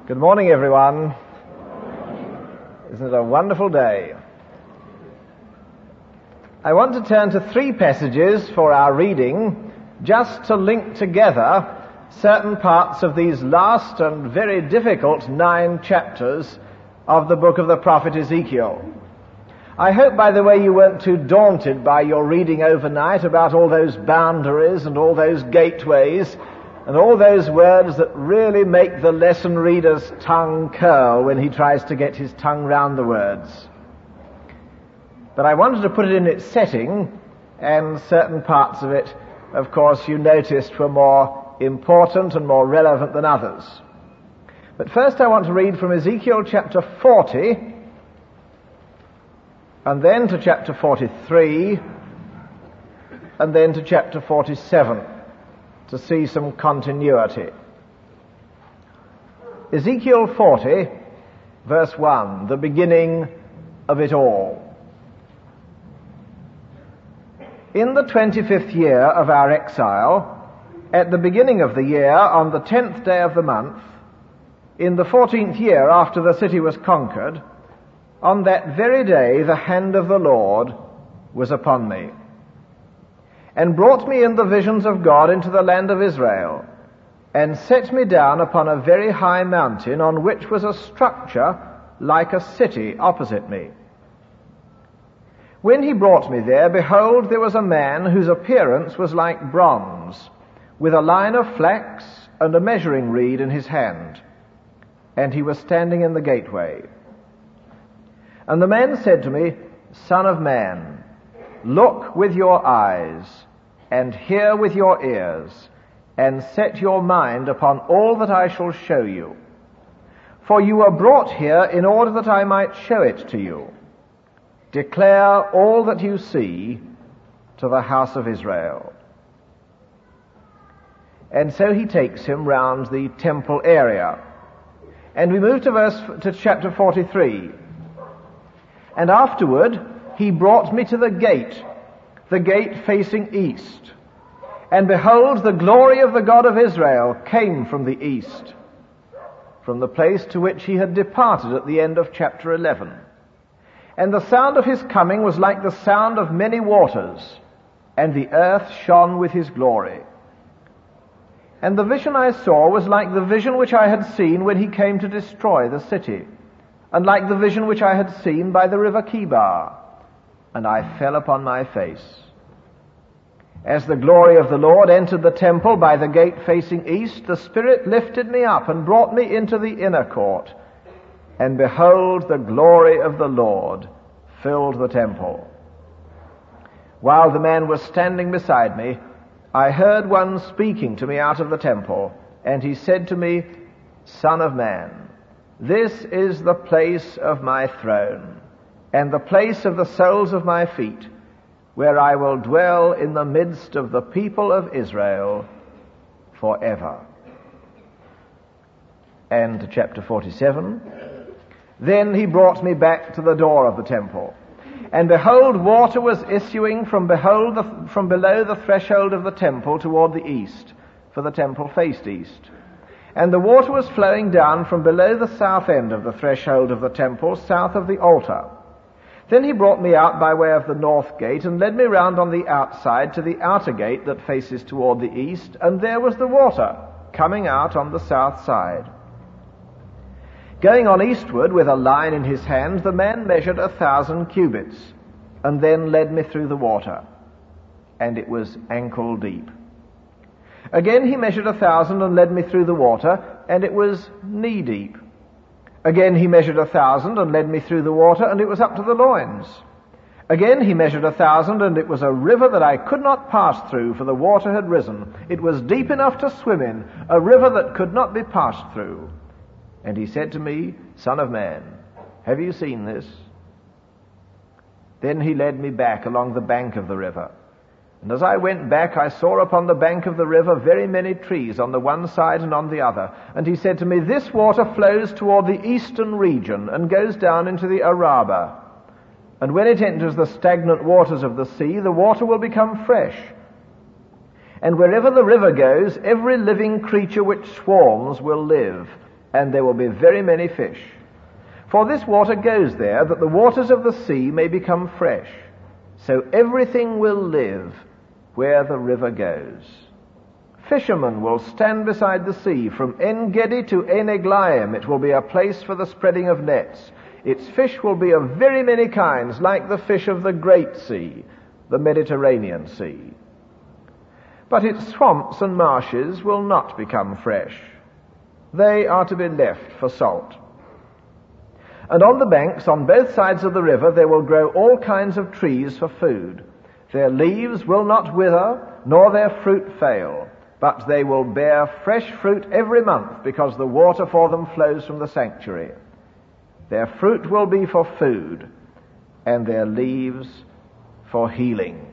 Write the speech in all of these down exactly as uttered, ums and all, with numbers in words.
Good morning, everyone. Isn't it a wonderful day? I want to turn to three passages for our reading, just to link together certain parts of these last and very difficult nine chapters of the book of the prophet Ezekiel. I hope, by the way, you weren't too daunted by your reading overnight about all those boundaries and all those gateways and all those words that really make the lesson reader's tongue curl when he tries to get his tongue round the words. But I wanted to put it in its setting, and certain parts of it, of course, you noticed were more important and more relevant than others. But first I want to read from Ezekiel chapter forty, and then to chapter forty-three, and then to chapter forty-seven, to see some continuity. Ezekiel forty, verse one, the beginning of it all. In the twenty-fifth year of our exile, at the beginning of the year, on the tenth day of the month, in the fourteenth year after the city was conquered, on that very day the hand of the Lord was upon me, and brought me in the visions of God into the land of Israel, and set me down upon a very high mountain, on which was a structure like a city opposite me. When he brought me there, behold, there was a man whose appearance was like bronze, with a line of flax and a measuring reed in his hand, and he was standing in the gateway. And the man said to me, Son of man, look with your eyes, and hear with your ears, and set your mind upon all that I shall show you. For you were brought here in order that I might show it to you. Declare all that you see to the house of Israel. And so he takes him round the temple area. And we move to verse to chapter forty-three. And afterward he brought me to the gate, the gate facing east. And behold, the glory of the God of Israel came from the east, from the place to which he had departed at the end of chapter eleven. And the sound of his coming was like the sound of many waters, and the earth shone with his glory. And the vision I saw was like the vision which I had seen when he came to destroy the city, and like the vision which I had seen by the river Chebar, and I fell upon my face. As the glory of the Lord entered the temple by the gate facing east, the Spirit lifted me up and brought me into the inner court, and behold, the glory of the Lord filled the temple. While the man was standing beside me, I heard one speaking to me out of the temple, and he said to me, Son of man, this is the place of my throne, and the place of the soles of my feet, where I will dwell in the midst of the people of Israel forever. And to chapter forty-seven. Then he brought me back to the door of the temple, and behold, water was issuing from, behold the, from below the threshold of the temple toward the east, for the temple faced east. And the water was flowing down from below the south end of the threshold of the temple, south of the altar. Then he brought me out by way of the north gate, and led me round on the outside to the outer gate that faces toward the east, and there was the water coming out on the south side. Going on eastward with a line in his hand, the man measured a thousand cubits, and then led me through the water, and it was ankle deep. Again he measured a thousand and led me through the water, and it was knee deep. Again he measured a thousand and led me through the water, and it was up to the loins. Again he measured a thousand, and it was a river that I could not pass through, for the water had risen. It was deep enough to swim in, a river that could not be passed through. And he said to me, Son of man, have you seen this? Then he led me back along the bank of the river. And as I went back, I saw upon the bank of the river very many trees on the one side and on the other. And he said to me, This water flows toward the eastern region and goes down into the Arabah. And when it enters the stagnant waters of the sea, the water will become fresh. And wherever the river goes, every living creature which swarms will live. and there will be very many fish. For this water goes there, that the waters of the sea may become fresh. So everything will live where the river goes. Fishermen will stand beside the sea. From En-Gedi to En-Eglaim it will be a place for the spreading of nets. Its fish will be of very many kinds, like the fish of the Great Sea, the Mediterranean Sea. But its swamps and marshes will not become fresh. They are to be left for salt. And on the banks, on both sides of the river, there will grow all kinds of trees for food. Their leaves will not wither, nor their fruit fail, but they will bear fresh fruit every month, because the water for them flows from the sanctuary. Their fruit will be for food, and their leaves for healing.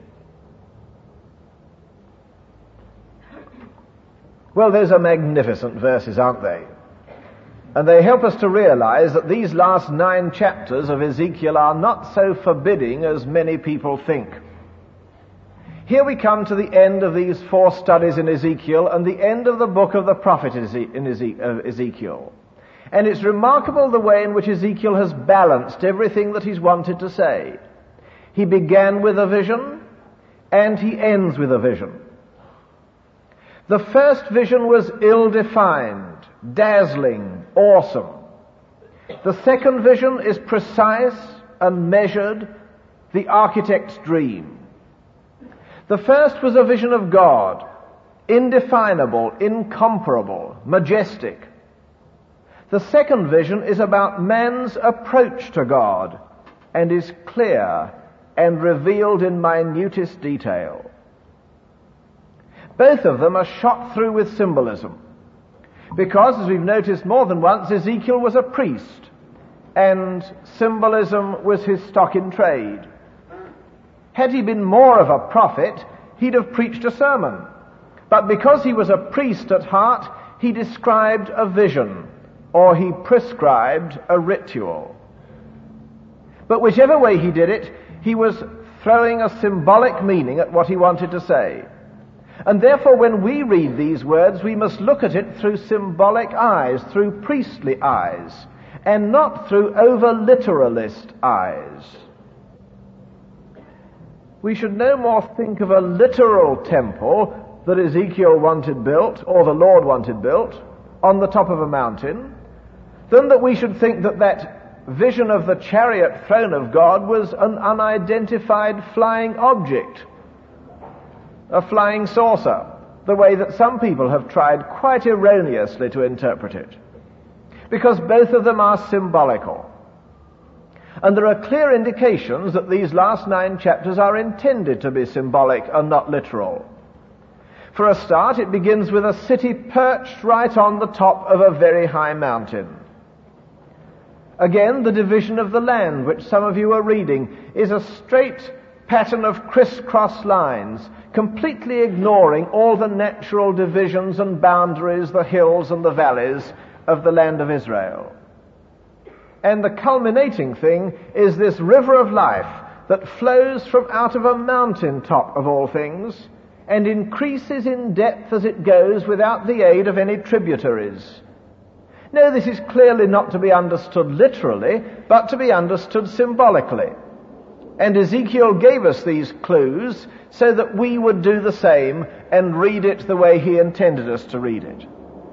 Well, those are magnificent verses, aren't they? And they help us to realize that these last nine chapters of Ezekiel are not so forbidding as many people think. Here we come to the end of these four studies in Ezekiel and the end of the book of the prophet in Ezekiel. And it's remarkable the way in which Ezekiel has balanced everything that he's wanted to say. He began with a vision, and he ends with a vision. The first vision was ill-defined, dazzling, awesome. The second vision is precise and measured, the architect's dream. The first was a vision of God, indefinable, incomparable, majestic. The second vision is about man's approach to God and is clear and revealed in minutest detail. Both of them are shot through with symbolism. Because, as we've noticed more than once, Ezekiel was a priest, and symbolism was his stock in trade. Had he been more of a prophet, he'd have preached a sermon. But because he was a priest at heart, he described a vision, or he prescribed a ritual. But whichever way he did it, he was throwing a symbolic meaning at what he wanted to say. And therefore, when we read these words, we must look at it through symbolic eyes, through priestly eyes, and not through over-literalist eyes. We should no more think of a literal temple that Ezekiel wanted built, or the Lord wanted built, on the top of a mountain, than that we should think that that vision of the chariot throne of God was an unidentified flying object, a flying saucer, the way that some people have tried quite erroneously to interpret it. Because both of them are symbolical. And there are clear indications that these last nine chapters are intended to be symbolic and not literal. For a start, it begins with a city perched right on the top of a very high mountain. Again, the division of the land, which some of you are reading, is a straight pattern of crisscross lines, completely ignoring all the natural divisions and boundaries, the hills and the valleys of the land of Israel. And the culminating thing is this river of life that flows from out of a mountain top of all things and increases in depth as it goes without the aid of any tributaries. No, this is clearly not to be understood literally, but to be understood symbolically. And Ezekiel gave us these clues so that we would do the same and read it the way he intended us to read it.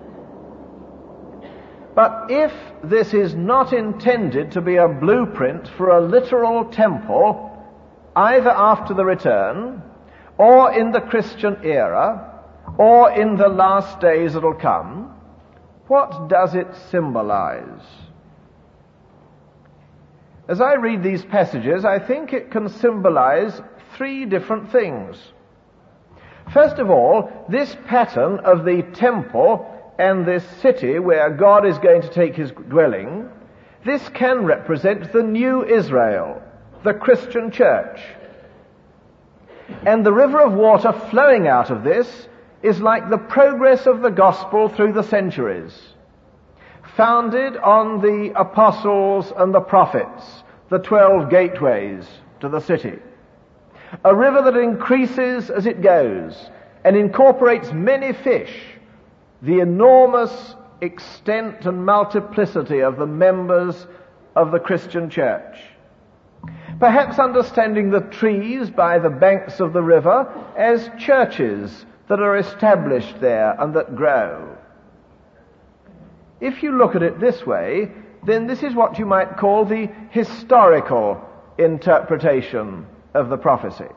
But if this is not intended to be a blueprint for a literal temple, either after the return, or in the Christian era, or in the last days that will come, what does it symbolize? As I read these passages, I think it can symbolize three different things. First of all, this pattern of the temple and this city where God is going to take his dwelling, this can represent the new Israel, the Christian church. And the river of water flowing out of this is like the progress of the gospel through the centuries, founded on the apostles and the prophets, the twelve gateways to the city. A river that increases as it goes and incorporates many fish, the enormous extent and multiplicity of the members of the Christian church. Perhaps understanding the trees by the banks of the river as churches that are established there and that grow. If you look at it this way, then this is what you might call the historical interpretation of the prophecy.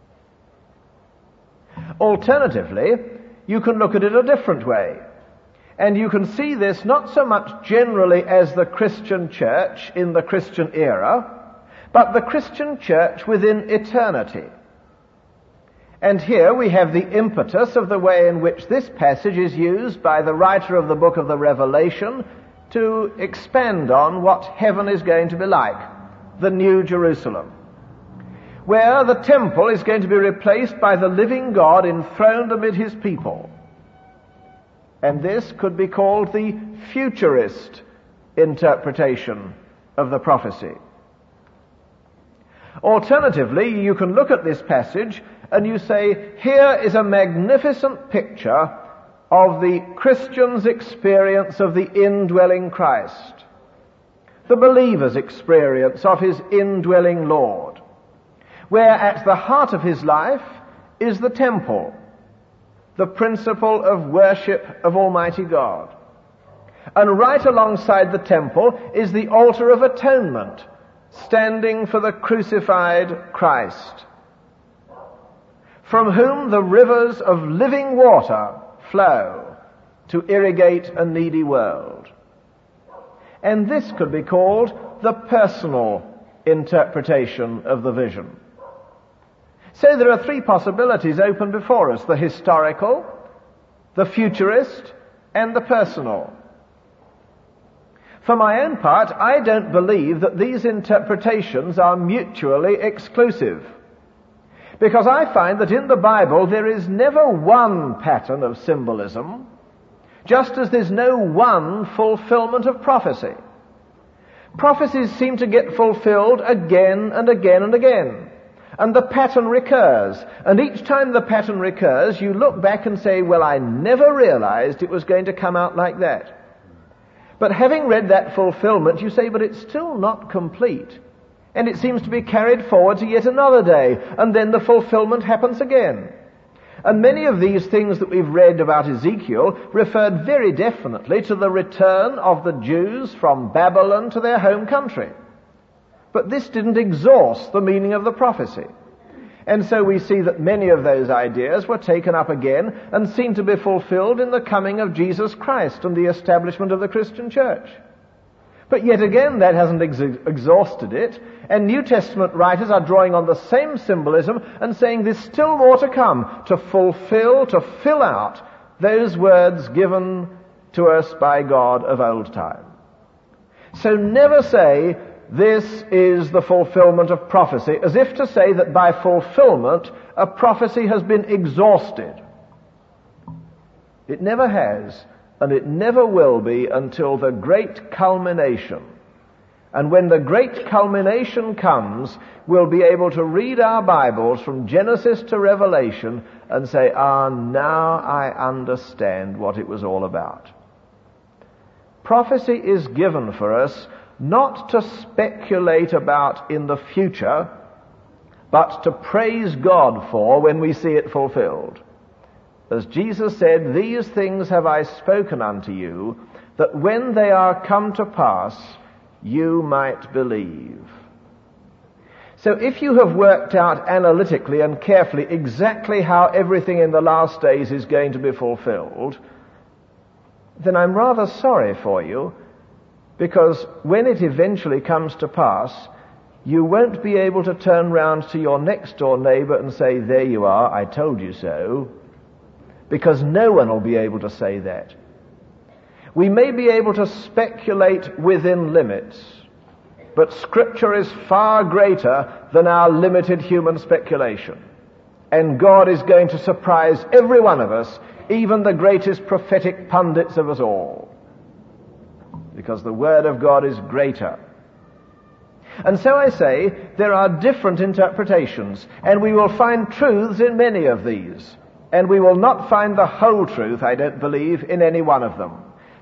Alternatively, you can look at it a different way, and you can see this not so much generally as the Christian church in the Christian era, but the Christian church within eternity. And here we have the impetus of the way in which this passage is used by the writer of the book of the Revelation to expand on what heaven is going to be like, the New Jerusalem, where the temple is going to be replaced by the living God enthroned amid his people. And this could be called the futurist interpretation of the prophecy. Alternatively, you can look at this passage and you say, here is a magnificent picture of the Christian's experience of the indwelling Christ, the believer's experience of his indwelling Lord, where at the heart of his life is the temple, the principle of worship of Almighty God. And right alongside the temple is the altar of atonement, standing for the crucified Christ, from whom the rivers of living water flow to irrigate a needy world. And this could be called the personal interpretation of the vision. So there are three possibilities open before us: the historical, the futurist, and the personal. For my own part, I don't believe that these interpretations are mutually exclusive, because I find that in the Bible there is never one pattern of symbolism, just as there's no one fulfillment of prophecy. Prophecies seem to get fulfilled again and again and again, and the pattern recurs. And each time the pattern recurs, you look back and say, well, I never realized it was going to come out like that. But having read that fulfillment, you say, but it's still not complete. And it seems to be carried forward to yet another day, and then the fulfillment happens again. And many of these things that we've read about Ezekiel referred very definitely to the return of the Jews from Babylon to their home country. But this didn't exhaust the meaning of the prophecy. And so we see that many of those ideas were taken up again and seen to be fulfilled in the coming of Jesus Christ and the establishment of the Christian church. But yet again, that hasn't ex- exhausted it, and New Testament writers are drawing on the same symbolism and saying there's still more to come to fulfill, to fill out those words given to us by God of old time. So never say, this is the fulfillment of prophecy, as if to say that by fulfillment a prophecy has been exhausted. It never has, and it never will be until the great culmination. And when the great culmination comes, we'll be able to read our Bibles from Genesis to Revelation and say, ah, now I understand what it was all about. Prophecy is given for us not to speculate about in the future, but to praise God for when we see it fulfilled. As Jesus said, these things have I spoken unto you, that when they are come to pass, you might believe. So if you have worked out analytically and carefully exactly how everything in the last days is going to be fulfilled, then I'm rather sorry for you, because when it eventually comes to pass, you won't be able to turn round to your next door neighbor and say, there you are, I told you so, because no one will be able to say that. We may be able to speculate within limits, but Scripture is far greater than our limited human speculation. And God is going to surprise every one of us, even the greatest prophetic pundits of us all, because the Word of God is greater. And so I say, there are different interpretations, and we will find truths in many of these, and we will not find the whole truth, I don't believe, in any one of them.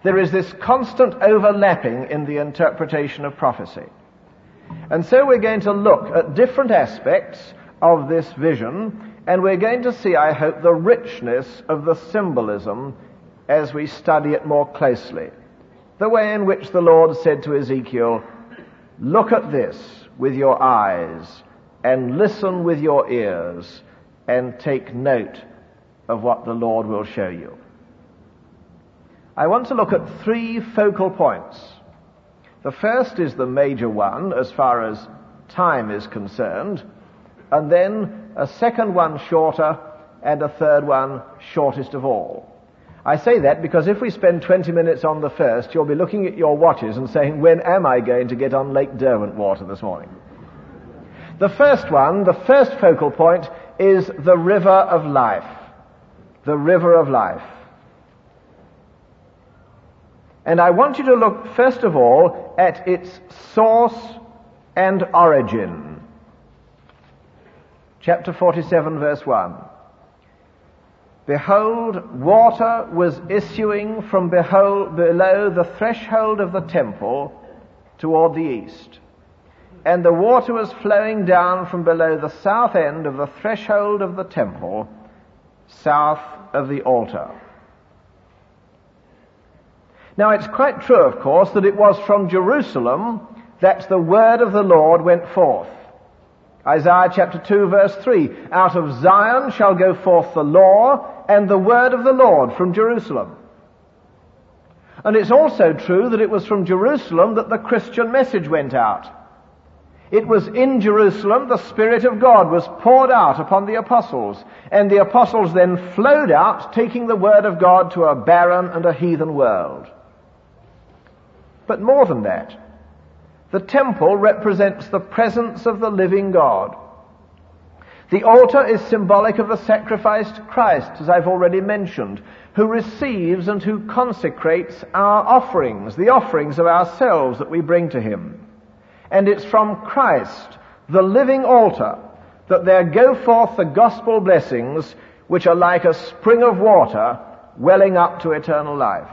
There is this constant overlapping in the interpretation of prophecy. And so we're going to look at different aspects of this vision, and we're going to see, I hope, the richness of the symbolism as we study it more closely. The way in which the Lord said to Ezekiel, "Look at this with your eyes, and listen with your ears, and take note of what the Lord will show you." I want to look at three focal points. The first is the major one as far as time is concerned, and then a second one shorter, and a third one shortest of all. I say that because if we spend twenty minutes on the first, you'll be looking at your watches and saying, when am I going to get on Lake Derwentwater this morning? The first one, the first focal point, is the river of life. The river of life. And I want you to look, first of all, at its source and origin. Chapter forty-seven, verse one. "Behold, water was issuing from behold, below the threshold of the temple toward the east. And the water was flowing down from below the south end of the threshold of the temple, south of the altar." Now, it's quite true, of course, that it was from Jerusalem that the word of the Lord went forth. Isaiah chapter two, verse three, "Out of Zion shall go forth the law and the word of the Lord from Jerusalem." And it's also true that it was from Jerusalem that the Christian message went out. It was in Jerusalem the Spirit of God was poured out upon the apostles, and the apostles then flowed out, taking the word of God to a barren and a heathen world. But more than that, the temple represents the presence of the living God. The altar is symbolic of the sacrificed Christ, as I've already mentioned, who receives and who consecrates our offerings, the offerings of ourselves that we bring to him. And it's from Christ, the living altar, that there go forth the gospel blessings which are like a spring of water welling up to eternal life.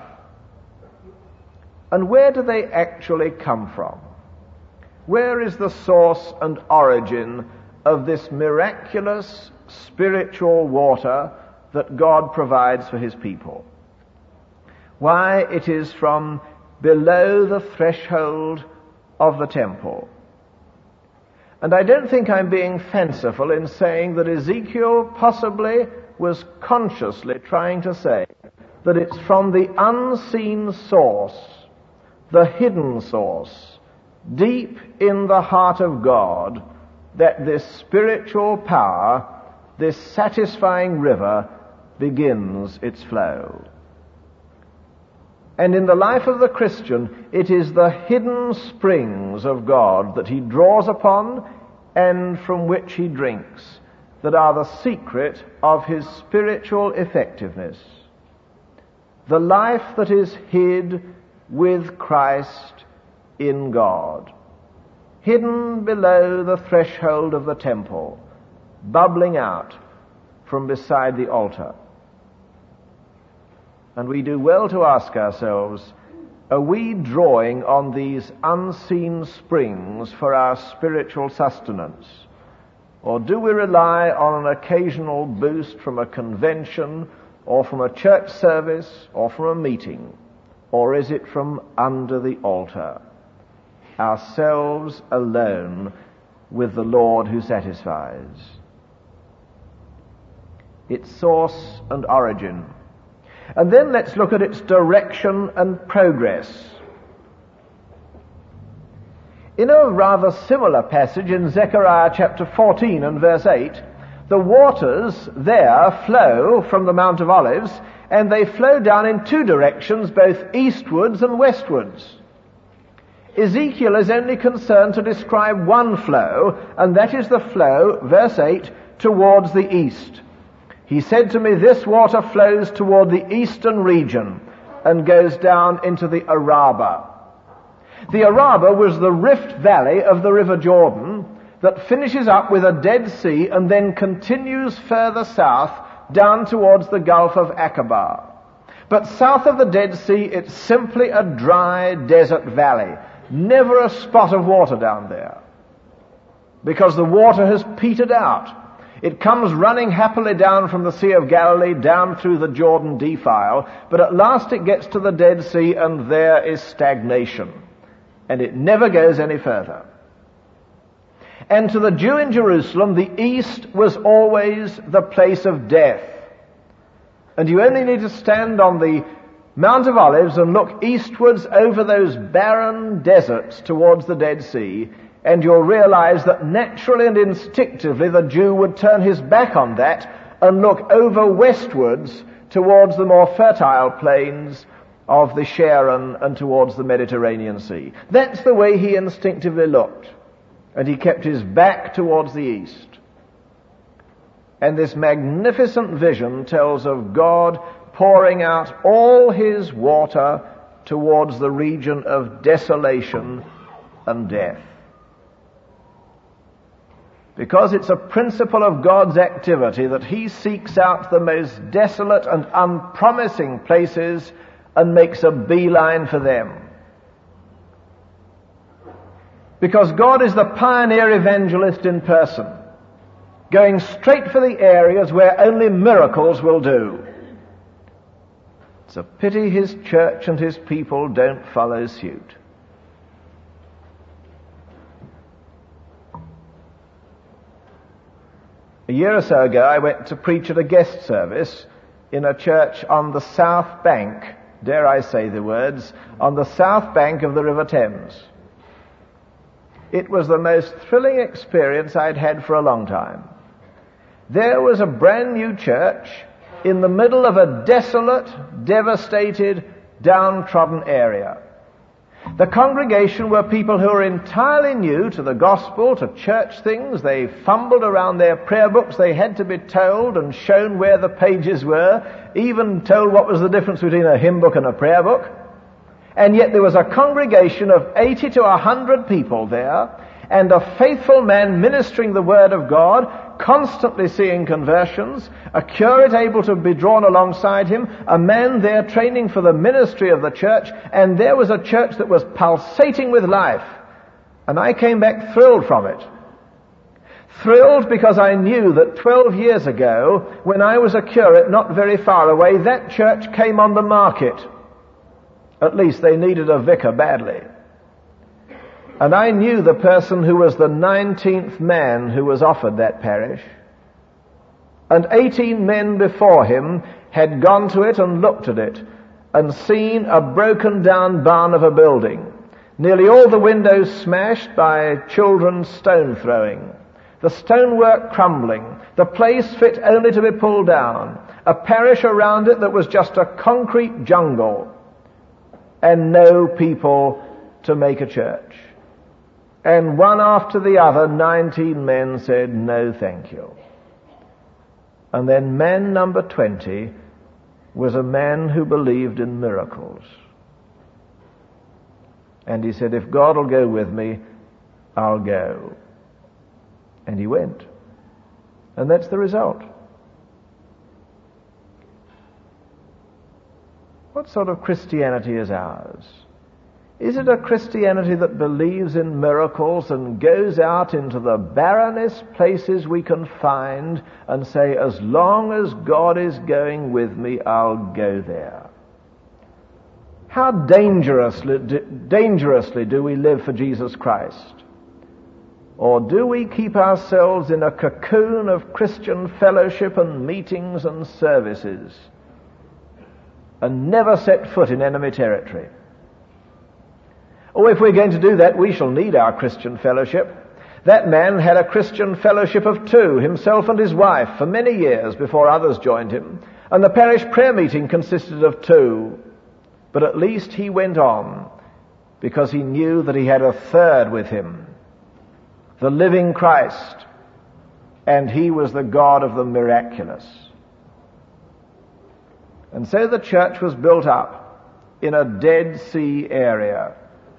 And where do they actually come from? Where is the source and origin of this miraculous spiritual water that God provides for his people? Why, it is from below the threshold of the temple. And I don't think I'm being fanciful in saying that Ezekiel possibly was consciously trying to say that it's from the unseen source, the hidden source, deep in the heart of God, that this spiritual power, this satisfying river, begins its flow. And in the life of the Christian, it is the hidden springs of God that he draws upon and from which he drinks that are the secret of his spiritual effectiveness. The life that is hid with Christ in God, hidden below the threshold of the temple, bubbling out from beside the altar. And we do well to ask ourselves, are we drawing on these unseen springs for our spiritual sustenance? Or do we rely on an occasional boost from a convention, or from a church service, or from a meeting? Or is it from under the altar, ourselves alone with the Lord who satisfies? Its source and origin. And then let's look at its direction and progress. In a rather similar passage in Zechariah chapter fourteen and verse eight, the waters there flow from the Mount of Olives, and they flow down in two directions, both eastwards and westwards. Ezekiel is only concerned to describe one flow, and that is the flow, verse eight, towards the east. He said to me, "This water flows toward the eastern region and goes down into the Araba." The Araba was the rift valley of the River Jordan that finishes up with a Dead Sea and then continues further south down towards the Gulf of Aqaba. But south of the Dead Sea, it's simply a dry desert valley. Never a spot of water down there, because the water has petered out. It comes running happily down from the Sea of Galilee, down through the Jordan defile, but at last it gets to the Dead Sea, and there is stagnation. And it never goes any further. And to the Jew in Jerusalem, the east was always the place of death. And you only need to stand on the Mount of Olives and look eastwards over those barren deserts towards the Dead Sea, and you'll realize that naturally and instinctively the Jew would turn his back on that and look over westwards towards the more fertile plains of the Sharon and towards the Mediterranean Sea. That's the way he instinctively looked. And he kept his back towards the east. And this magnificent vision tells of God pouring out all his water towards the region of desolation and death. Because it's a principle of God's activity that he seeks out the most desolate and unpromising places and makes a beeline for them. Because God is the pioneer evangelist in person, going straight for the areas where only miracles will do. It's a pity his church and his people don't follow suit. A year or so ago, I went to preach at a guest service in a church on the south bank, dare I say the words, on the south bank of the River Thames. It was the most thrilling experience I'd had for a long time. There was a brand new church in the middle of a desolate, devastated, downtrodden area. The congregation were people who were entirely new to the gospel, to church things. They fumbled around their prayer books. They had to be told and shown where the pages were, even told what was the difference between a hymn book and a prayer book. And yet there was a congregation of eighty to a hundred people there, and a faithful man ministering the word of God, constantly seeing conversions, a curate able to be drawn alongside him, a man there training for the ministry of the church, and there was a church that was pulsating with life. And I came back thrilled from it. Thrilled because I knew that twelve years ago, when I was a curate not very far away, that church came on the market. At least they needed a vicar badly. And I knew the person who was the nineteenth man who was offered that parish. And eighteen men before him had gone to it and looked at it and seen a broken down barn of a building. Nearly all the windows smashed by children's stone throwing. The stonework crumbling. The place fit only to be pulled down. A parish around it that was just a concrete jungle. And no people to make a church. And one after the other, nineteen men said, no thank you. And then man number twenty was a man who believed in miracles. And he said, if God will go with me, I'll go. And he went. And that's the result. What sort of Christianity is ours? Is it a Christianity that believes in miracles and goes out into the barrenest places we can find and say, as long as God is going with me, I'll go there? How dangerously, dangerously do we live for Jesus Christ? Or do we keep ourselves in a cocoon of Christian fellowship and meetings and services and never set foot in enemy territory? Oh, if we're going to do that, we shall need our Christian fellowship. That man had a Christian fellowship of two, himself and his wife, for many years before others joined him. And the parish prayer meeting consisted of two. But at least he went on, because he knew that he had a third with him, the living Christ, and he was the God of the miraculous. And so the church was built up in a Dead Sea area.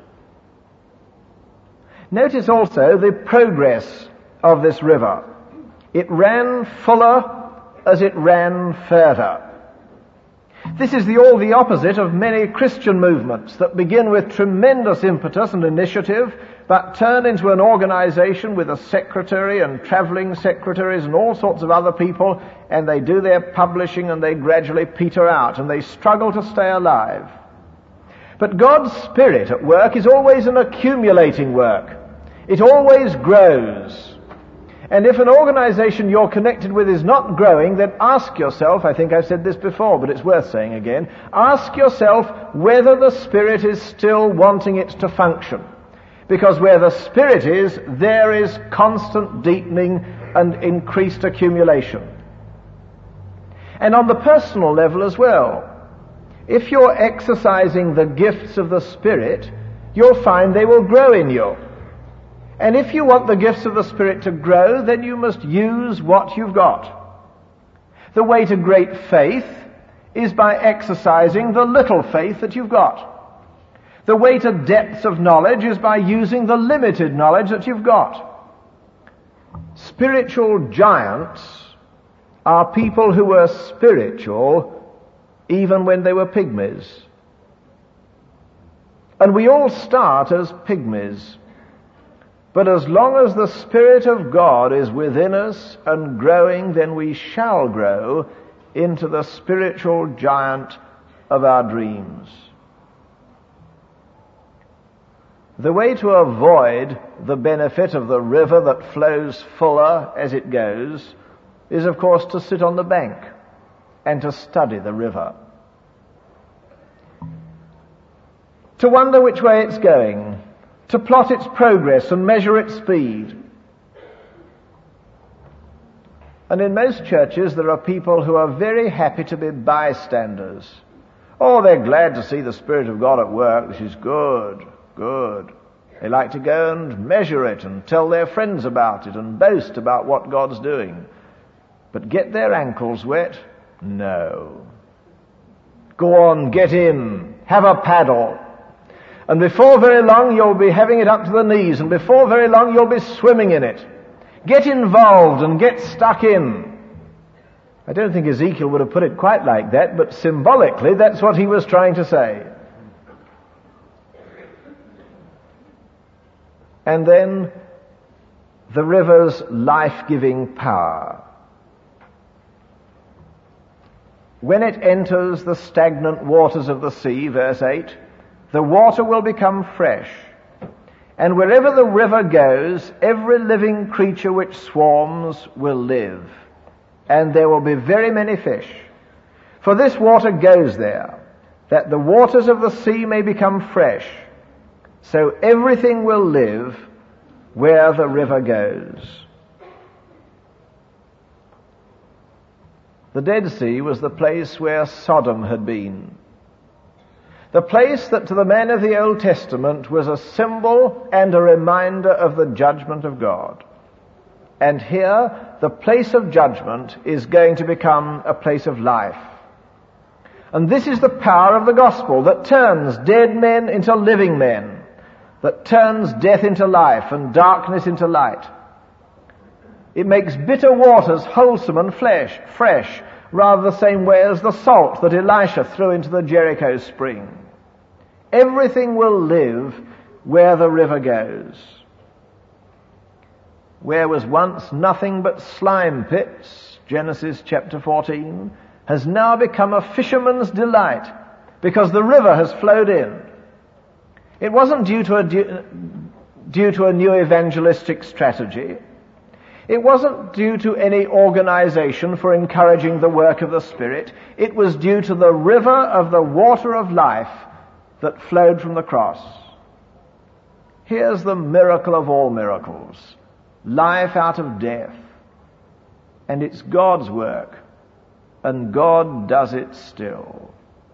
Notice also the progress of this river. It ran fuller as it ran further. This is the, all the opposite of many Christian movements that begin with tremendous impetus and initiative, but turn into an organization with a secretary and traveling secretaries and all sorts of other people, and they do their publishing and they gradually peter out and they struggle to stay alive. But God's Spirit at work is always an accumulating work. It always grows. And if an organization you're connected with is not growing, then ask yourself, I think I've said this before, but it's worth saying again, ask yourself whether the Spirit is still wanting it to function. Because where the Spirit is, there is constant deepening and increased accumulation. And on the personal level as well, if you're exercising the gifts of the Spirit, you'll find they will grow in you. And if you want the gifts of the Spirit to grow, then you must use what you've got. The way to great faith is by exercising the little faith that you've got. The way to depths of knowledge is by using the limited knowledge that you've got. Spiritual giants are people who were spiritual even when they were pygmies. And we all start as pygmies. But as long as the Spirit of God is within us and growing, then we shall grow into the spiritual giant of our dreams. The way to avoid the benefit of the river that flows fuller as it goes is, of course, to sit on the bank and to study the river. To wonder which way it's going, to plot its progress and measure its speed. And in most churches there are people who are very happy to be bystanders. Oh, they're glad to see the Spirit of God at work. This is good, good. They like to go and measure it and tell their friends about it and boast about what God's doing. But get their ankles wet? No. Go on, get in, have a paddle. And before very long you'll be having it up to the knees, and before very long you'll be swimming in it. Get involved and get stuck in. I don't think Ezekiel would have put it quite like that, but symbolically that's what he was trying to say. And then the river's life-giving power. When it enters the stagnant waters of the sea, verse eight, the water will become fresh. And wherever the river goes, every living creature which swarms will live. And there will be very many fish. For this water goes there, that the waters of the sea may become fresh. So everything will live where the river goes. The Dead Sea was the place where Sodom had been. The place that to the men of the Old Testament was a symbol and a reminder of the judgment of God. And here, the place of judgment is going to become a place of life. And this is the power of the gospel that turns dead men into living men, that turns death into life and darkness into light. It makes bitter waters wholesome and flesh, fresh, rather the same way as the salt that Elisha threw into the Jericho spring. Everything will live where the river goes. Where was once nothing but slime pits, Genesis chapter fourteen, has now become a fisherman's delight because the river has flowed in. It wasn't due to a, due, due to a new evangelistic strategy. It wasn't due to any organization for encouraging the work of the Spirit. It was due to the river of the water of life that flowed from the cross. Here's the miracle of all miracles. Life out of death. And it's God's work. And God does it still.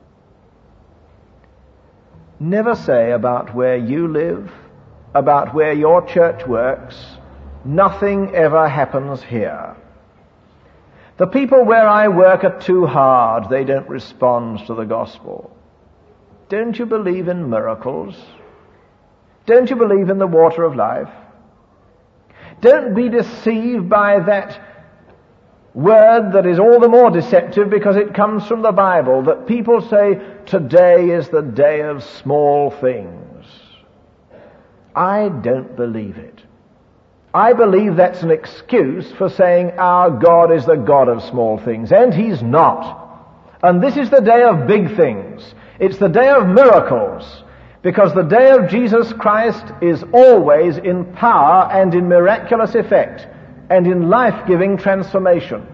Never say about where you live, about where your church works, nothing ever happens here. The people where I work are too hard. They don't respond to the gospel. Don't you believe in miracles? Don't you believe in the water of life? Don't be deceived by that word that is all the more deceptive because it comes from the Bible, that people say, today is the day of small things. I don't believe it. I believe that's an excuse for saying our God is the God of small things, and He's not. And this is the day of big things. It's the day of miracles, because the day of Jesus Christ is always in power and in miraculous effect and in life-giving transformation.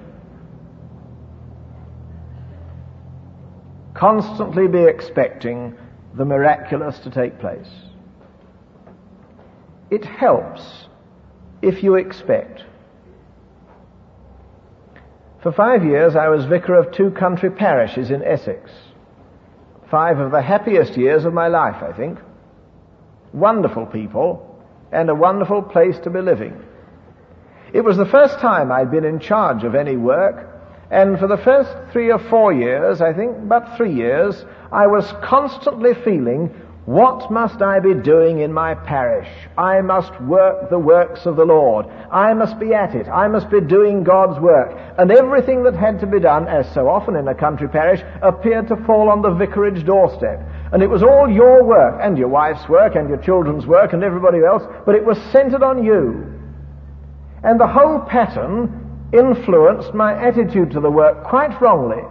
Constantly be expecting the miraculous to take place. It helps if you expect. For five years I was vicar of two country parishes in Essex. Five of the happiest years of my life, I think. Wonderful people and a wonderful place to be living. It was the first time I'd been in charge of any work, and for the first three or four years, I think, about three years, I was constantly feeling, what must I be doing in my parish? I must work the works of the Lord. I must be at it. I must be doing God's work. And everything that had to be done, as so often in a country parish, appeared to fall on the vicarage doorstep. And it was all your work, and your wife's work, and your children's work, and everybody else, but it was centered on you. And the whole pattern influenced my attitude to the work quite wrongly.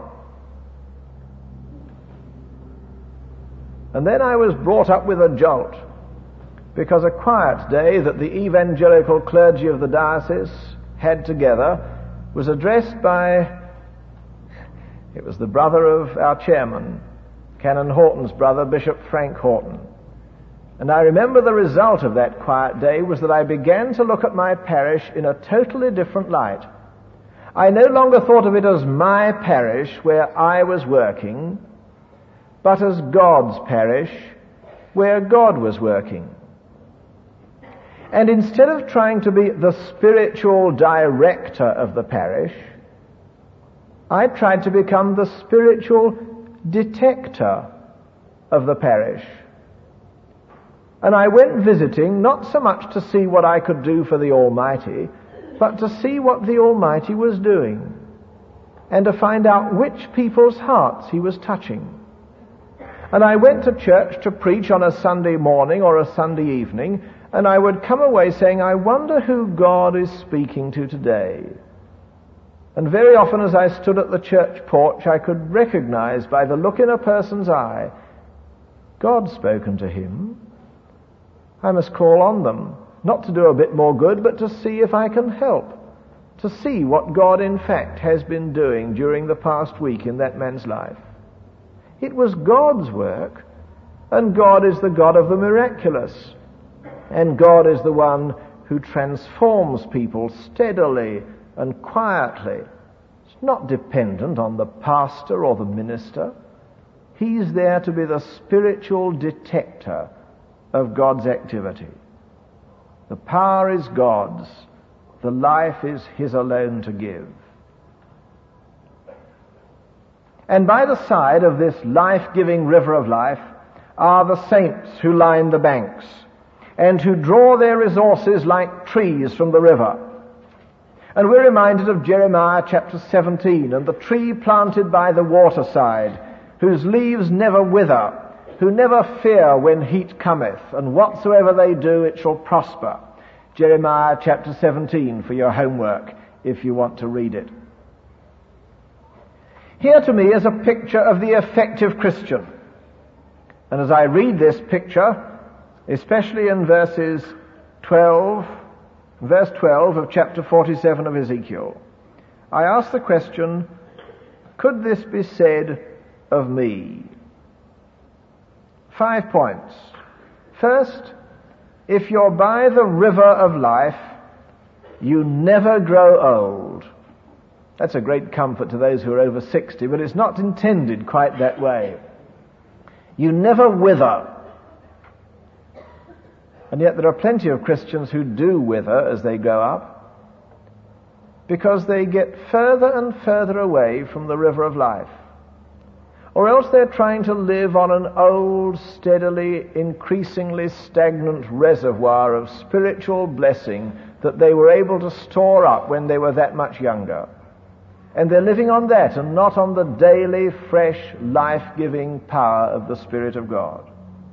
And then I was brought up with a jolt, because a quiet day that the evangelical clergy of the diocese had together was addressed by, it was the brother of our chairman, Canon Horton's brother, Bishop Frank Horton. And I remember the result of that quiet day was that I began to look at my parish in a totally different light. I no longer thought of it as my parish where I was working, but as God's parish where God was working. And instead of trying to be the spiritual director of the parish, I tried to become the spiritual detector of the parish. And I went visiting not so much to see what I could do for the Almighty, but to see what the Almighty was doing, and to find out which people's hearts He was touching. And I went to church to preach on a Sunday morning or a Sunday evening, and I would come away saying, I wonder who God is speaking to today. And very often as I stood at the church porch, I could recognize by the look in a person's eye, God's spoken to him. I must call on them, not to do a bit more good, but to see if I can help, to see what God in fact has been doing during the past week in that man's life. It was God's work, and God is the God of the miraculous, and God is the one who transforms people steadily and quietly. It's not dependent on the pastor or the minister. He's there to be the spiritual detector of God's activity. The power is God's. The life is His alone to give. And by the side of this life-giving river of life are the saints who line the banks and who draw their resources like trees from the river. And we're reminded of Jeremiah chapter seventeen and the tree planted by the waterside, whose leaves never wither, who never fear when heat cometh, and whatsoever they do it shall prosper. Jeremiah chapter seventeen for your homework, if you want to read it. Here to me is a picture of the effective Christian. And as I read this picture, especially in verses twelve, verse twelve of chapter forty-seven of Ezekiel, I ask the question, could this be said of me? Five points. First, if you're by the river of life, you never grow old. That's a great comfort to those who are over sixty, but it's not intended quite that way. You never wither. And yet there are plenty of Christians who do wither as they grow up, because they get further and further away from the river of life. Or else they're trying to live on an old, steadily, increasingly stagnant reservoir of spiritual blessing that they were able to store up when they were that much younger. And they're living on that and not on the daily, fresh, life-giving power of the Spirit of God.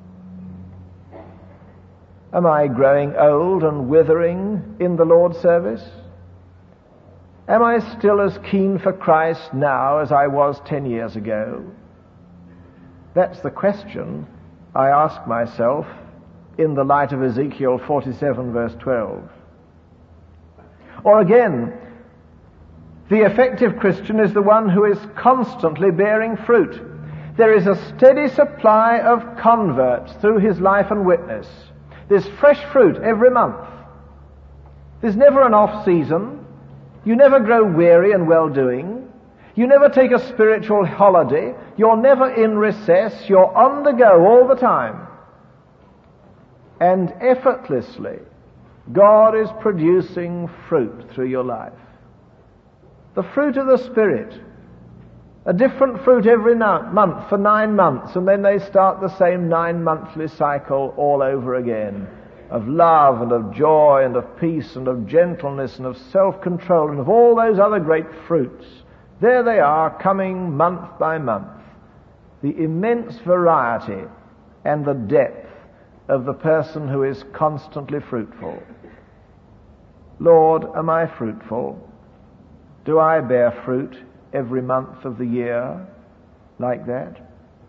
Am I growing old and withering in the Lord's service? Am I still as keen for Christ now as I was ten years ago? That's the question I ask myself in the light of Ezekiel forty-seven, verse twelve. Or again, the effective Christian is the one who is constantly bearing fruit. There is a steady supply of converts through his life and witness. There's fresh fruit every month. There's never an off-season. You never grow weary in well-doing. You never take a spiritual holiday. You're never in recess. You're on the go all the time. And effortlessly, God is producing fruit through your life. The fruit of the Spirit. A different fruit every month for nine months, and then they start the same nine-monthly cycle all over again, of love and of joy and of peace and of gentleness and of self-control and of all those other great fruits. There they are, coming month by month. The immense variety and the depth of the person who is constantly fruitful. Lord, am I fruitful? Do I bear fruit every month of the year like that?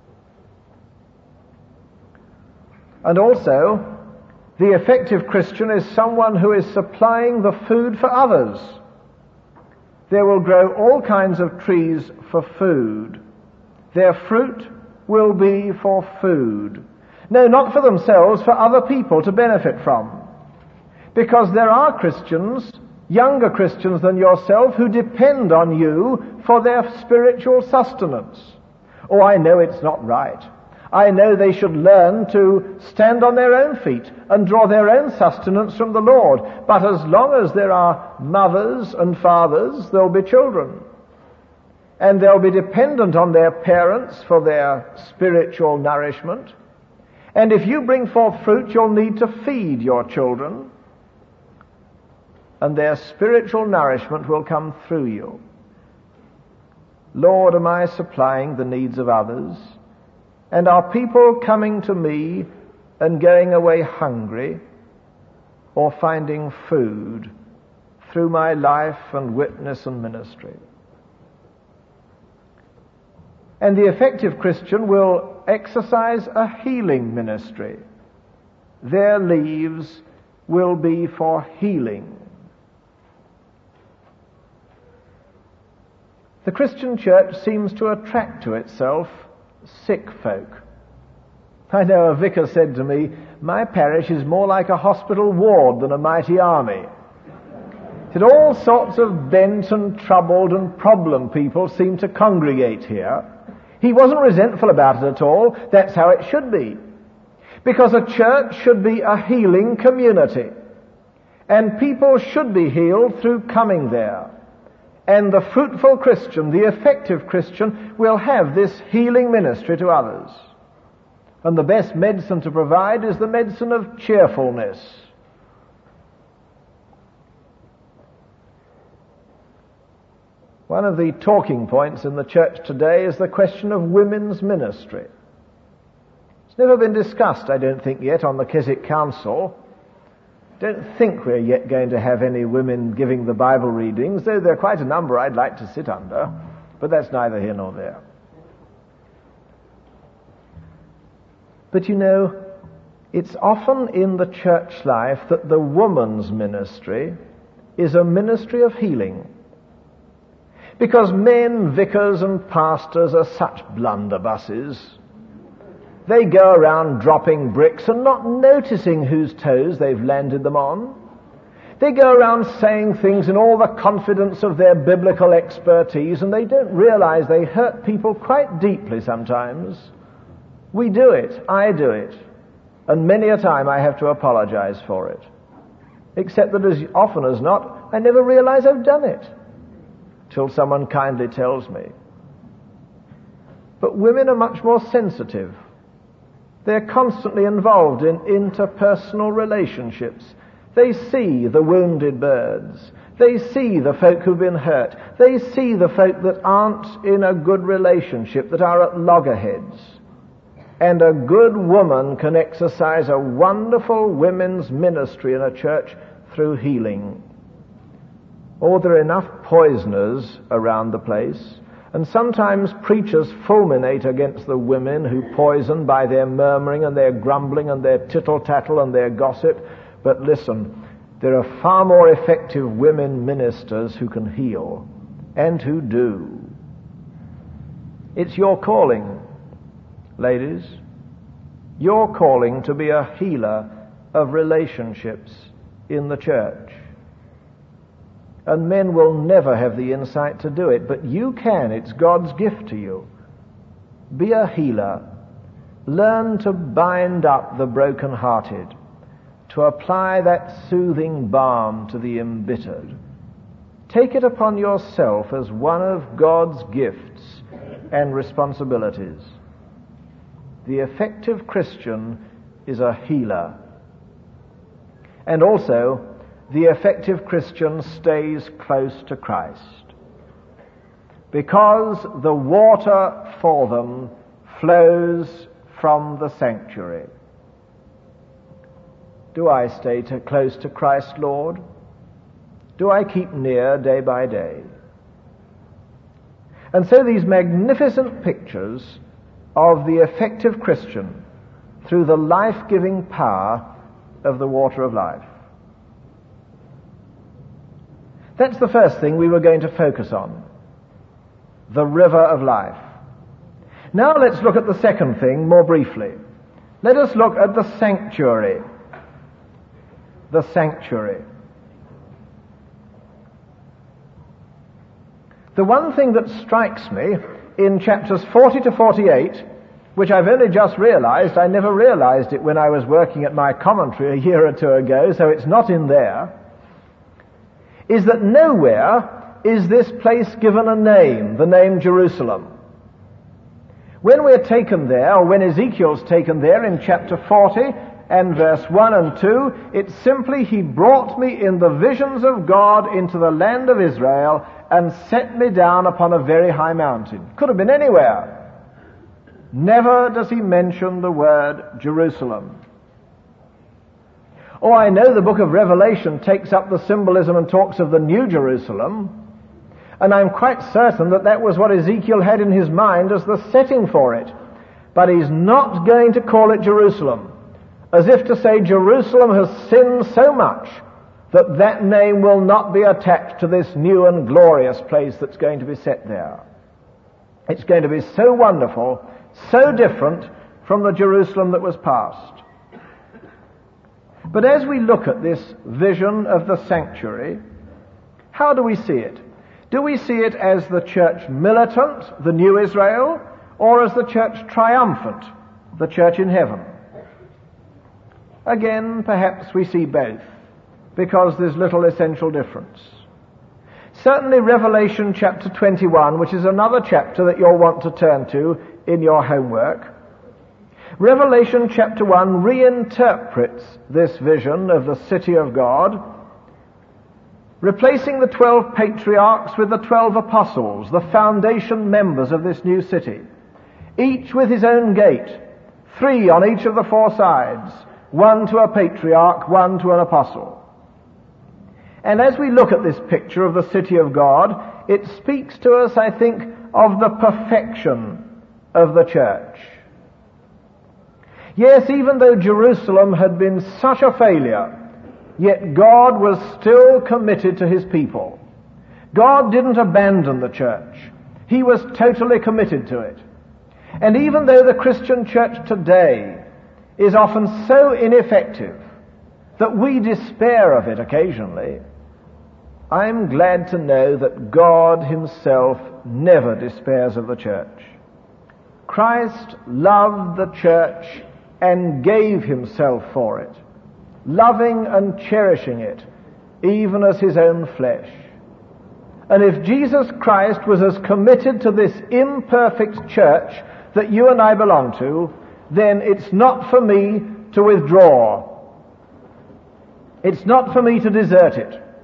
And also, the effective Christian is someone who is supplying the food for others. There will grow all kinds of trees for food. Their fruit will be for food. No, not for themselves, for other people to benefit from. Because there are Christians, younger Christians than yourself, who depend on you for their spiritual sustenance. Oh, I know it's not right. I know they should learn to stand on their own feet and draw their own sustenance from the Lord. But as long as there are mothers and fathers, there'll be children. And they'll be dependent on their parents for their spiritual nourishment. And if you bring forth fruit, you'll need to feed your children. And their spiritual nourishment will come through you. Lord, am I supplying the needs of others? And are people coming to me and going away hungry or finding food through my life and witness and ministry? And the effective Christian will exercise a healing ministry. Their leaves will be for healing. The Christian church seems to attract to itself sick folk. I know a vicar said to me, my parish is more like a hospital ward than a mighty army. He said all sorts of bent and troubled and problem people seem to congregate here. He wasn't resentful about it at all. That's how it should be. Because a church should be a healing community. And people should be healed through coming there. And the fruitful Christian, the effective Christian, will have this healing ministry to others. And the best medicine to provide is the medicine of cheerfulness. One of the talking points in the church today is the question of women's ministry. It's never been discussed, I don't think, yet on the Keswick Council. Don't think we're yet going to have any women giving the Bible readings, though there are quite a number I'd like to sit under, but that's neither here nor there. But you know, it's often in the church life that the woman's ministry is a ministry of healing. Because men, vicars and pastors are such blunderbusses. They go around dropping bricks and not noticing whose toes they've landed them on. They go around saying things in all the confidence of their biblical expertise, and they don't realize they hurt people quite deeply sometimes. We do it. I do it. And many a time I have to apologize for it. Except that as often as not, I never realize I've done it till someone kindly tells me. But women are much more sensitive. They're constantly involved in interpersonal relationships. They see the wounded birds. They see the folk who've been hurt. They see the folk that aren't in a good relationship, that are at loggerheads. And a good woman can exercise a wonderful women's ministry in a church through healing. Or there are enough poisoners around the place, and sometimes preachers fulminate against the women who poison by their murmuring and their grumbling and their tittle-tattle and their gossip. But listen, there are far more effective women ministers who can heal, and who do. It's your calling, ladies, your calling to be a healer of relationships in the church. And men will never have the insight to do it, but you can. It's God's gift to you. Be a healer. Learn to bind up the broken-hearted, to apply that soothing balm to the embittered. Take it upon yourself as one of God's gifts and responsibilities. The effective Christian is a healer. And also, the effective Christian stays close to Christ, because the water for them flows from the sanctuary. Do I stay to, close to Christ, Lord? Do I keep near day by day? And so these magnificent pictures of the effective Christian through the life-giving power of the water of life. That's the first thing we were going to focus on, the river of life. Now let's look at the second thing more briefly. Let us look at the sanctuary. The sanctuary. The one thing that strikes me in chapters forty to forty-eight, which I've only just realized, I never realized it when I was working at my commentary a year or two ago, so it's not in there, is that nowhere is this place given a name, the name Jerusalem. When we're taken there, or when Ezekiel's taken there in chapter forty and verse one and two, it's simply, he brought me in the visions of God into the land of Israel and set me down upon a very high mountain. Could have been anywhere. Never does he mention the word Jerusalem. Oh, I know the book of Revelation takes up the symbolism and talks of the New Jerusalem, and I'm quite certain that that was what Ezekiel had in his mind as the setting for it. But he's not going to call it Jerusalem, as if to say Jerusalem has sinned so much that that name will not be attached to this new and glorious place that's going to be set there. It's going to be so wonderful, so different from the Jerusalem that was past. But as we look at this vision of the sanctuary, how do we see it? Do we see it as the church militant, the new Israel, or as the church triumphant, the church in heaven? Again, perhaps we see both, because there's little essential difference. Certainly Revelation chapter twenty-one, which is another chapter that you'll want to turn to in your homework, Revelation chapter one reinterprets this vision of the city of God, replacing the twelve patriarchs with the twelve apostles, the foundation members of this new city, each with his own gate, three on each of the four sides, one to a patriarch, one to an apostle. And as we look at this picture of the city of God, it speaks to us, I think, of the perfection of the church. Yes, even though Jerusalem had been such a failure, yet God was still committed to his people. God didn't abandon the church. He was totally committed to it. And even though the Christian church today is often so ineffective that we despair of it occasionally, I'm glad to know that God himself never despairs of the church. Christ loved the church and gave himself for it, loving and cherishing it, even as his own flesh. And if Jesus Christ was as committed to this imperfect church that you and I belong to, then it's not for me to withdraw. It's not for me to desert it.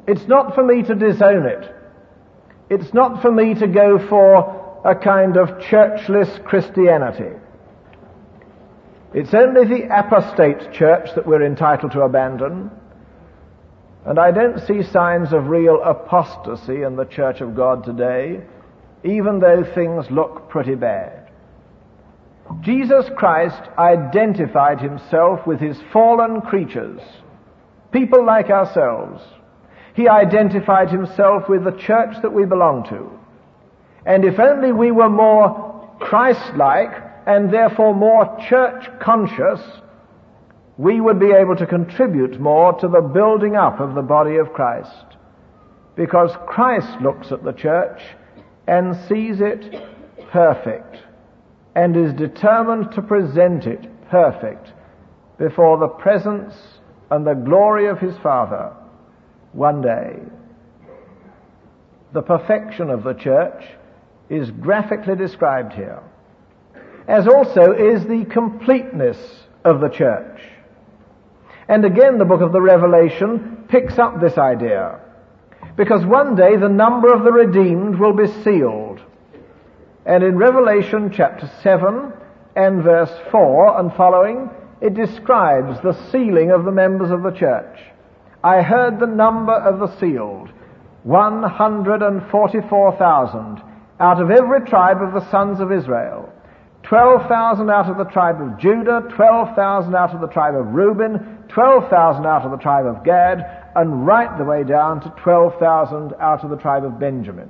It's not for me to disown it. It's not for me to go for a kind of churchless Christianity. It's only the apostate church that we're entitled to abandon. And I don't see signs of real apostasy in the Church of God today, even though things look pretty bad. Jesus Christ identified himself with his fallen creatures, people like ourselves. He identified himself with the church that we belong to. And if only we were more Christ-like and therefore more church-conscious, we would be able to contribute more to the building up of the body of Christ. Because Christ looks at the church and sees it perfect and is determined to present it perfect before the presence and the glory of his Father one day. The perfection of the church is graphically described here, as also is the completeness of the church. And again, the book of the Revelation picks up this idea, because one day the number of the redeemed will be sealed. And in Revelation chapter seven and verse four and following, it describes the sealing of the members of the church. I heard the number of the sealed, one hundred forty-four thousand, out of every tribe of the sons of Israel. twelve thousand out of the tribe of Judah, twelve thousand out of the tribe of Reuben, twelve thousand out of the tribe of Gad, and right the way down to twelve thousand out of the tribe of Benjamin.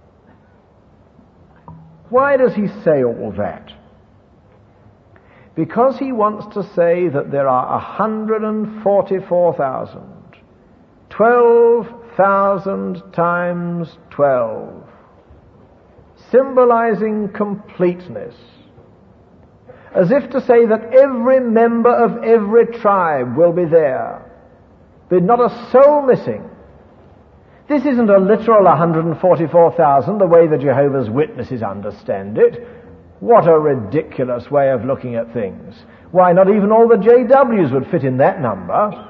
Why does he say all that? Because he wants to say that there are one hundred forty-four thousand. twelve thousand times twelve. Symbolizing completeness. As if to say that every member of every tribe will be there. There's not a soul missing. This isn't a literal one hundred forty-four thousand, the way the Jehovah's Witnesses understand it. What a ridiculous way of looking at things. Why, not even all the J Ws would fit in that number.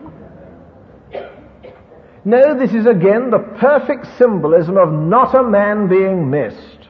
No, this is again the perfect symbolism of not a man being missed.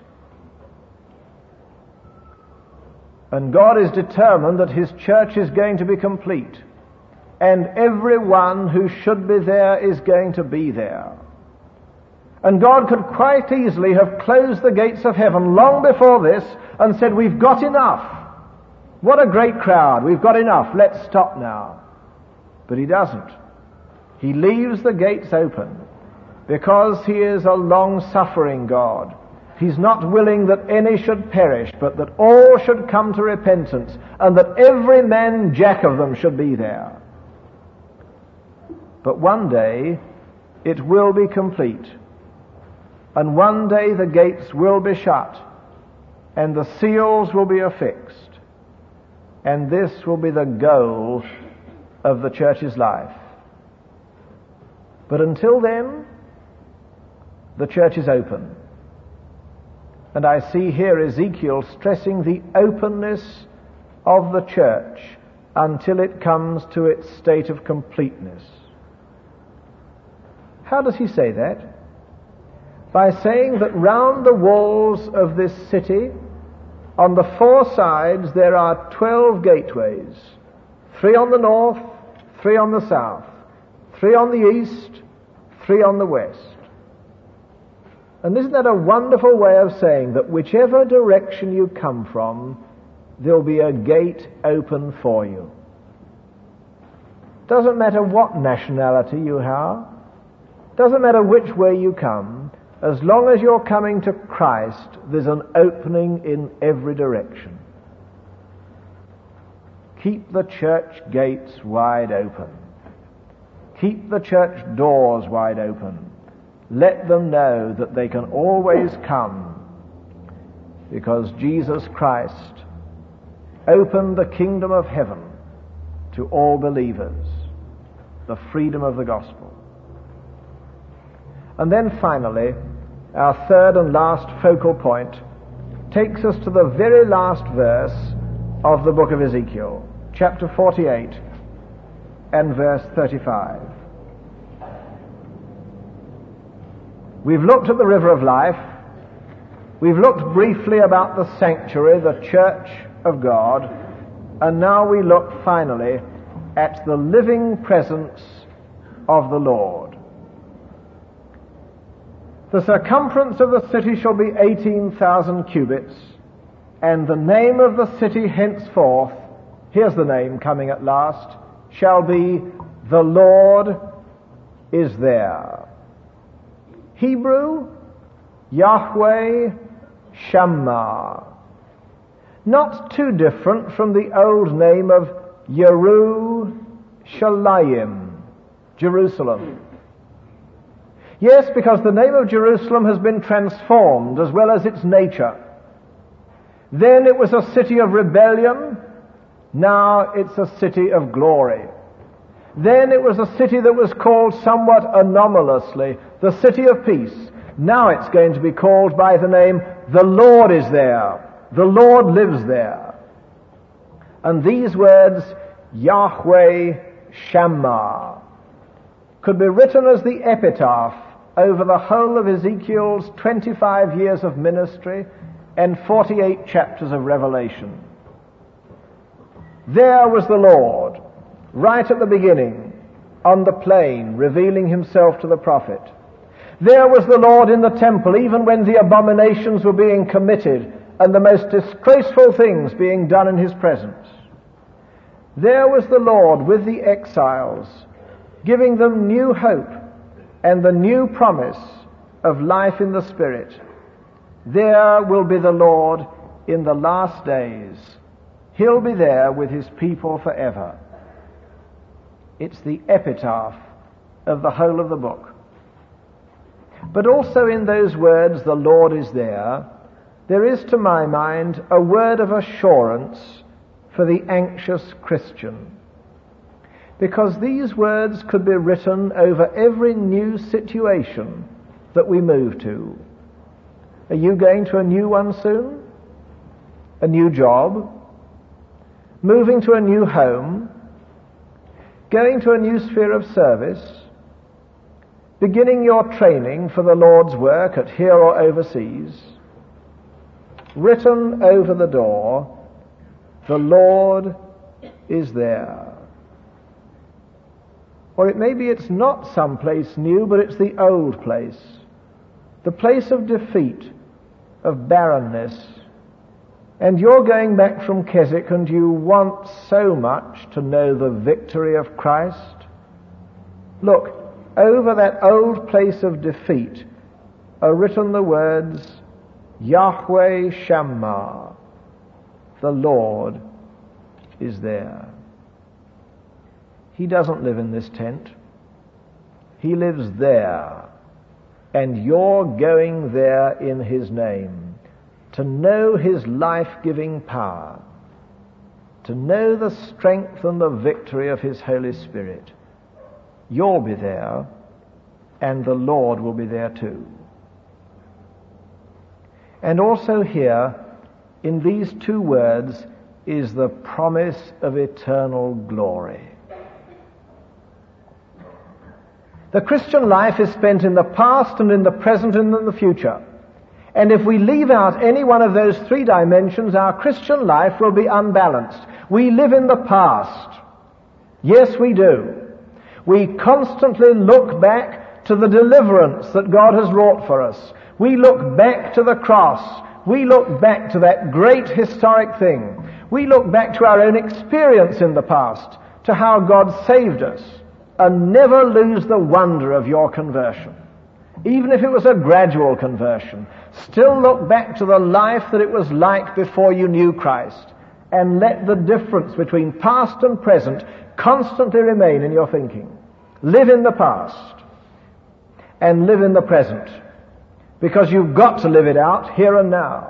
And God is determined that his church is going to be complete. And everyone who should be there is going to be there. And God could quite easily have closed the gates of heaven long before this and said, we've got enough. What a great crowd. We've got enough. Let's stop now. But he doesn't. He leaves the gates open because he is a long-suffering God. He's not willing that any should perish, but that all should come to repentance, and that every man jack of them should be there. But one day it will be complete, and one day the gates will be shut, and the seals will be affixed, and this will be the goal of the church's life. But until then, the church is open. And I see here Ezekiel stressing the openness of the church until it comes to its state of completeness. How does he say that? By saying that round the walls of this city, on the four sides, there are twelve gateways. Three on the north, three on the south, three on the east, three on the west. And isn't that a wonderful way of saying that whichever direction you come from, there'll be a gate open for you? Doesn't matter what nationality you have, doesn't matter which way you come, as long as you're coming to Christ, there's an opening in every direction. Keep the church gates wide open. Keep the church doors wide open. Let them know that they can always come, because Jesus Christ opened the kingdom of heaven to all believers, the freedom of the gospel. And then finally, our third and last focal point takes us to the very last verse of the book of Ezekiel, chapter forty-eight and verse thirty-five. We've looked at the river of life. We've looked briefly about the sanctuary, the church of God. And now we look finally at the living presence of the Lord. The circumference of the city shall be eighteen thousand cubits, and the name of the city henceforth, here's the name coming at last, shall be the Lord is there. Hebrew, Yahweh Shammah. Not too different from the old name of Yerushalayim, Jerusalem. Yes, because the name of Jerusalem has been transformed as well as its nature. Then it was a city of rebellion. Now it's a city of glory. Then it was a city that was called somewhat anomalously the city of peace. Now it's going to be called by the name, the Lord is there. The Lord lives there. And these words, Yahweh Shammah, could be written as the epitaph over the whole of Ezekiel's twenty-five years of ministry and forty-eight chapters of Revelation. There was the Lord, right at the beginning, on the plain, revealing himself to the prophet. There was the Lord in the temple, even when the abominations were being committed and the most disgraceful things being done in his presence. There was the Lord with the exiles, giving them new hope and the new promise of life in the Spirit. There will be the Lord in the last days. He'll be there with his people forever. It's the epitaph of the whole of the book. But also in those words, the Lord is there, there is to my mind a word of assurance for the anxious Christian. Because these words could be written over every new situation that we move to. Are you going to a new one soon? A new job? Moving to a new home? Going to a new sphere of service? Beginning your training for the Lord's work at here or overseas? Written over the door, the Lord is there. Or it may be it's not some place new, but it's the old place. The place of defeat, of barrenness. And you're going back from Keswick and you want so much to know the victory of Christ. Look, over that old place of defeat are written the words, Yahweh Shammah, the Lord is there. He doesn't live in this tent. He lives there. And you're going there in his name to know his life-giving power, to know the strength and the victory of his Holy Spirit. You'll be there, and the Lord will be there too. And also here, in these two words, is the promise of eternal glory. The Christian life is spent in the past and in the present and in the future. And if we leave out any one of those three dimensions, our Christian life will be unbalanced. We live in the past. Yes, we do. We constantly look back to the deliverance that God has wrought for us. We look back to the cross. We look back to that great historic thing. We look back to our own experience in the past, to how God saved us, and never lose the wonder of your conversion. Even if it was a gradual conversion, still look back to the life that it was like before you knew Christ, and let the difference between past and present constantly remain in your thinking. Live in the past and live in the present, because you've got to live it out here and now.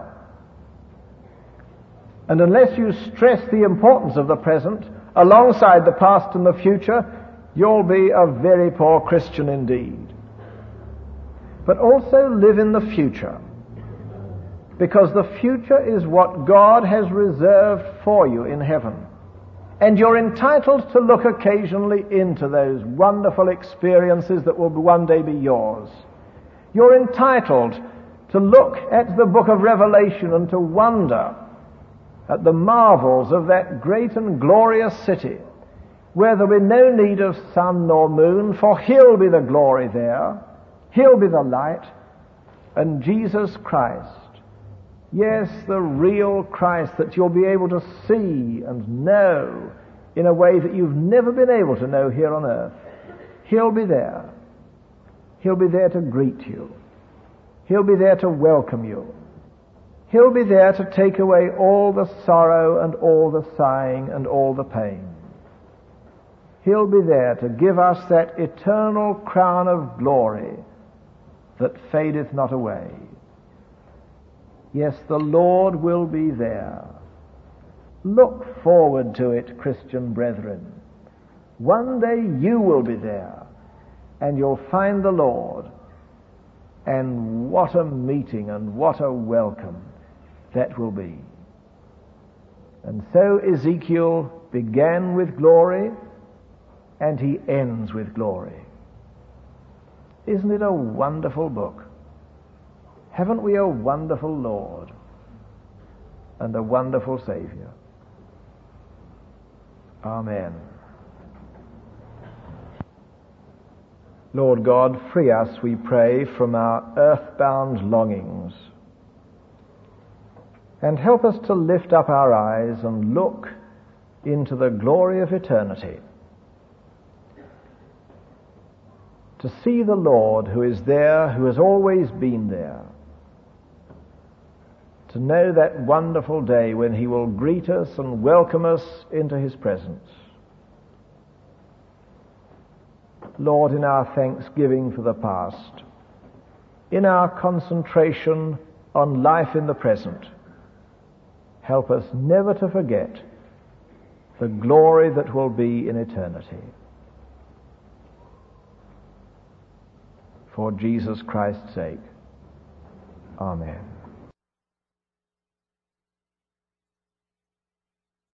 And unless you stress the importance of the present alongside the past and the future, you'll be a very poor Christian indeed. But also live in the future, because the future is what God has reserved for you in heaven. And you're entitled to look occasionally into those wonderful experiences that will one day be yours. You're entitled to look at the book of Revelation and to wonder at the marvels of that great and glorious city, where there will be no need of sun nor moon, for He'll be the glory there, He'll be the light, and Jesus Christ, yes, the real Christ that you'll be able to see and know in a way that you've never been able to know here on earth. He'll be there. He'll be there to greet you. He'll be there to welcome you. He'll be there to take away all the sorrow and all the sighing and all the pain. He'll be there to give us that eternal crown of glory that fadeth not away. Yes, the Lord will be there. Look forward to it, Christian brethren. One day you will be there, and you'll find the Lord. And what a meeting and what a welcome that will be. And so Ezekiel began with glory, and he ends with glory. Isn't it a wonderful book? Haven't we a wonderful Lord and a wonderful Savior? Amen. Lord God, free us, we pray, from our earthbound longings, and help us to lift up our eyes and look into the glory of eternity, to see the Lord who is there, who has always been there, to know that wonderful day when He will greet us and welcome us into His presence. Lord, in our thanksgiving for the past, in our concentration on life in the present, help us never to forget the glory that will be in eternity. For Jesus Christ's sake. Amen.